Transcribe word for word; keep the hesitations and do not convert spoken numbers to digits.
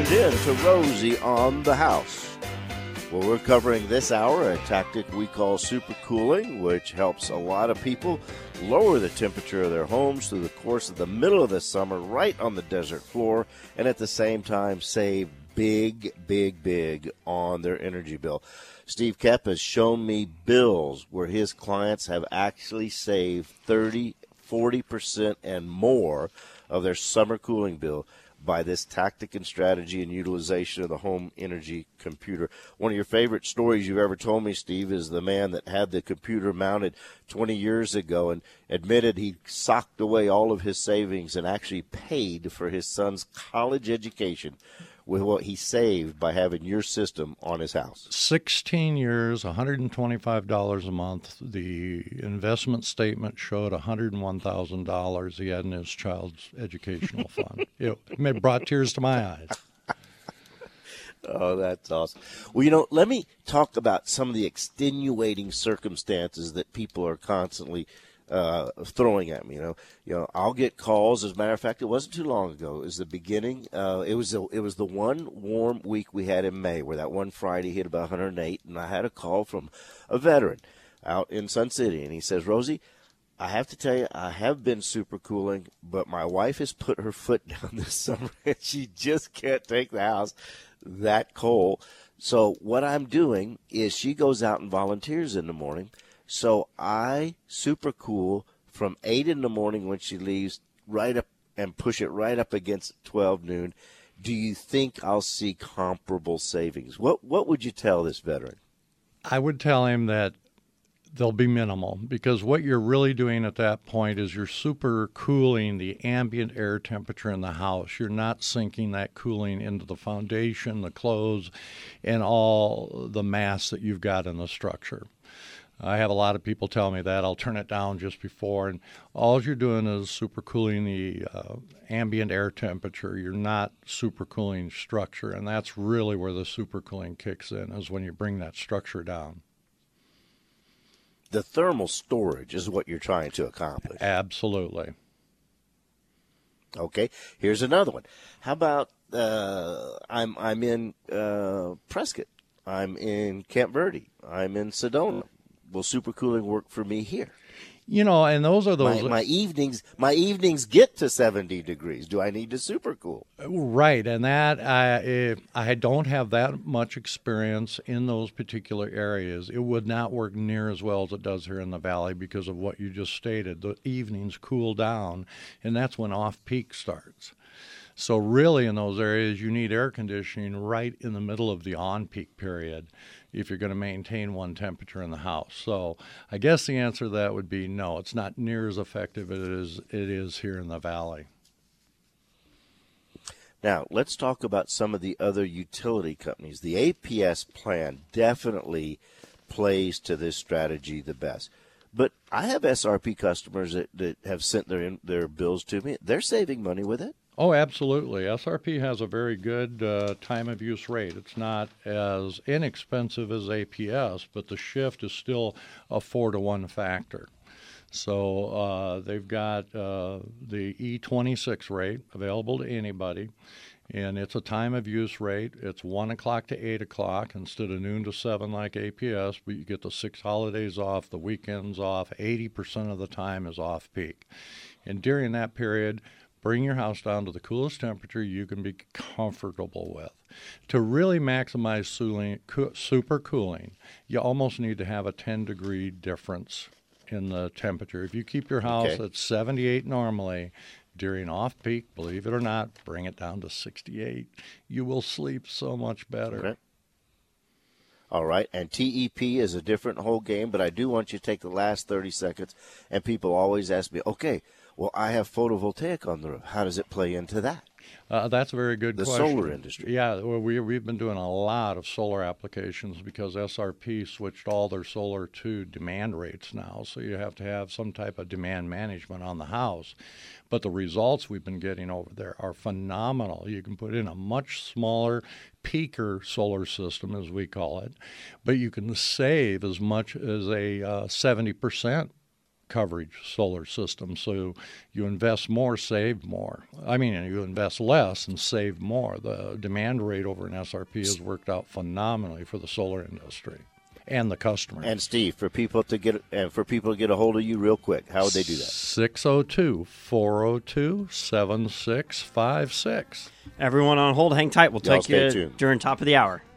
tuned in to Rosie on the House. Well, we're covering this hour a tactic we call supercooling, which helps a lot of people lower the temperature of their homes through the course of the middle of the summer right on the desert floor, and at the same time save big, big, big on their energy bill. Steve Koepp has shown me bills where his clients have actually saved thirty, forty percent and more of their summer cooling bill by this tactic and strategy and utilization of the home energy computer. One of your favorite stories you've ever told me, Steve, is the man that had the computer mounted twenty years ago and admitted he socked away all of his savings and actually paid for his son's college education with what he saved by having your system on his house. sixteen years, one hundred twenty-five dollars a month. The investment statement showed one hundred one thousand dollars he had in his child's educational fund. It brought tears to my eyes. Oh, that's awesome. Well, you know, let me talk about some of the extenuating circumstances that people are constantly Uh, throwing at me. You know, you know, I'll get calls. As a matter of fact, it wasn't too long ago. It was the beginning. Uh, it was a, it was the one warm week we had in May, where that one Friday hit about one hundred eight, and I had a call from a veteran out in Sun City, and he says, "Rosie, I have to tell you, I have been super cooling, but my wife has put her foot down this summer, and she just can't take the house that cold. So what I'm doing is she goes out and volunteers in the morning." So I super cool from eight in the morning when she leaves right up and push it right up against twelve noon. Do you think I'll see comparable savings? What what would you tell this veteran? I would tell him that they'll be minimal, because what you're really doing at that point is you're super cooling the ambient air temperature in the house. You're not sinking that cooling into the foundation, the clothes, and all the mass that you've got in the structure. I have a lot of people tell me that. I'll turn it down just before, and all you're doing is supercooling the uh, ambient air temperature. You're not supercooling structure, and that's really where the supercooling kicks in, is when you bring that structure down. The thermal storage is what you're trying to accomplish. Absolutely. Okay, here's another one. How about uh, I'm I'm in uh, Prescott. I'm in Camp Verde. I'm in Sedona. Will supercooling work for me here? You know, and those are those. My, my evenings, my evenings get to seventy degrees. Do I need to supercool? Right, and that I if I don't have that much experience in those particular areas. It would not work near as well as it does here in the valley because of what you just stated. The evenings cool down, and that's when off-peak starts. So really in those areas, you need air conditioning right in the middle of the on-peak period if you're going to maintain one temperature in the house. So I guess the answer to that would be no. It's not near as effective as it is, it is here in the valley. Now, let's talk about some of the other utility companies. The A P S plan definitely plays to this strategy the best. But I have S R P customers that, that have sent their their bills to me. They're saving money with it. Oh, absolutely. S R P has a very good uh, time of use rate. It's not as inexpensive as A P S, but the shift is still a four to one factor. So uh, they've got uh, the E twenty-six rate available to anybody, and it's a time of use rate. It's one o'clock to eight o'clock instead of noon to seven like A P S, but you get the six holidays off, the weekends off. eighty percent of the time is off-peak. And during that period, bring your house down to the coolest temperature you can be comfortable with. To really maximize super cooling, you almost need to have a ten degree difference in the temperature. If you keep your house okay. at seventy-eight normally, during off-peak, believe it or not, bring it down to sixty-eight. You will sleep so much better. Okay. All right, and T E P is a different whole game, but I do want you to take the last thirty seconds, and people always ask me, okay, well, I have photovoltaic on the roof. How does it play into that? Uh, that's a very good the question. The solar industry. Yeah, well, we, we've been doing a lot of solar applications because S R P switched all their solar to demand rates now, so you have to have some type of demand management on the house. But the results we've been getting over there are phenomenal. You can put in a much smaller peaker solar system, as we call it, but you can save as much as a uh, seventy percent coverage solar system. So you invest more, save more. I mean, you invest less and save more. The demand rate over in S R P has worked out phenomenally for the solar industry and the customer. And Steve, for people to get and for people to get a hold of you real quick, how would they do that? six oh two, four oh two, seven six five six. Everyone on hold, hang tight. We'll Y'all take you stay tuned. during top of the hour.